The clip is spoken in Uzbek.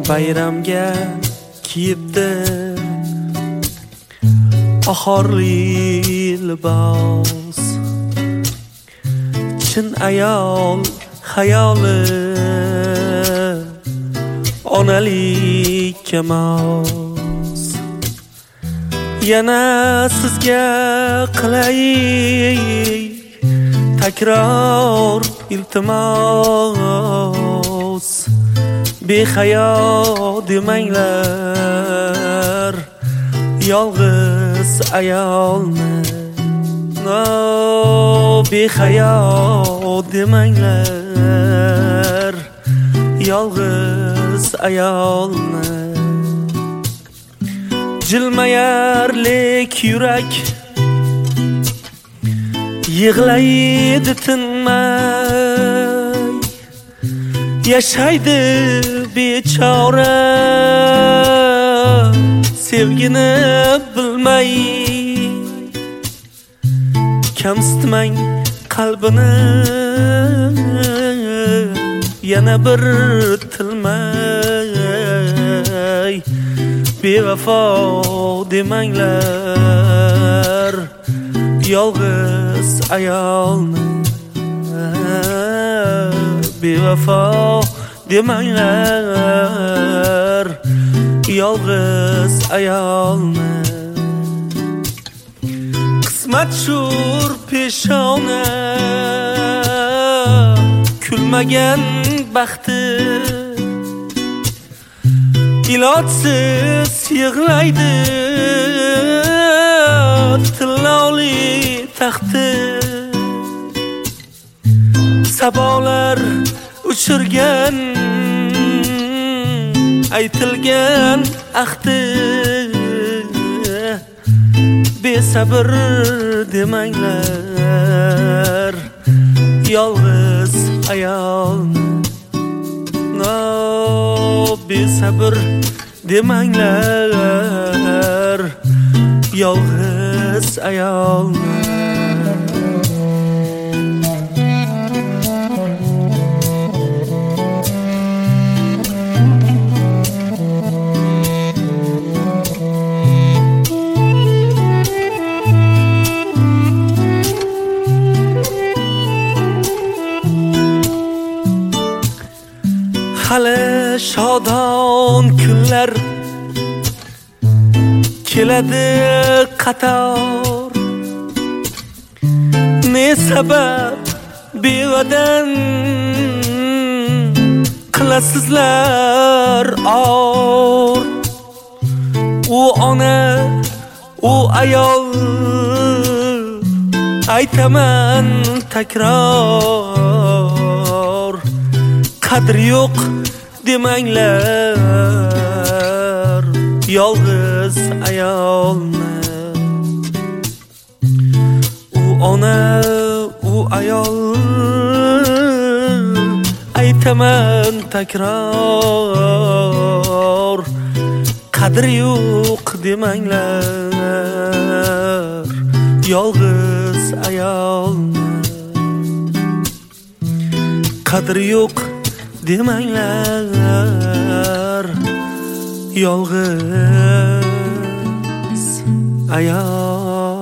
bayramga kiyibdi bahorli libos. Chin ayol xayoli onalik emas. Yana sizga qilay takror iltimos. Behayo demanglar yolg'iz ayolni. Behayo demanglar yolg'iz ayolni. Jilmayarlik yurak yig'laydi tinmay. Yashaydi bechora sevgini bilmay. Kamsitmang qalbini yana bir tilmay. Bevafo demanglar yolg'iz ayolni. Bevafo demanglar yolg'iz ayolni. Qismat shur peshona kulmagan baxti. Ilojsiz yig'laydi tilloli taxti. Sabolar uchirgan aytilgan ahdi. Besabr demanglar yolg'iz ayolni. Besabr demanglar yolg'iz ayolni. Hali shodon kunlar keladi qator. Ne sabab bevadan qilasizlar or. U ona, u ayol aytaman takror. Qadri yo'q demanglar yolg'iz ayolni. U ona, u ayol aytaman takror. Qadri yo'q demanglar yolg'iz ayolni. Qadri yo'q demanglar yolg'iz ayol.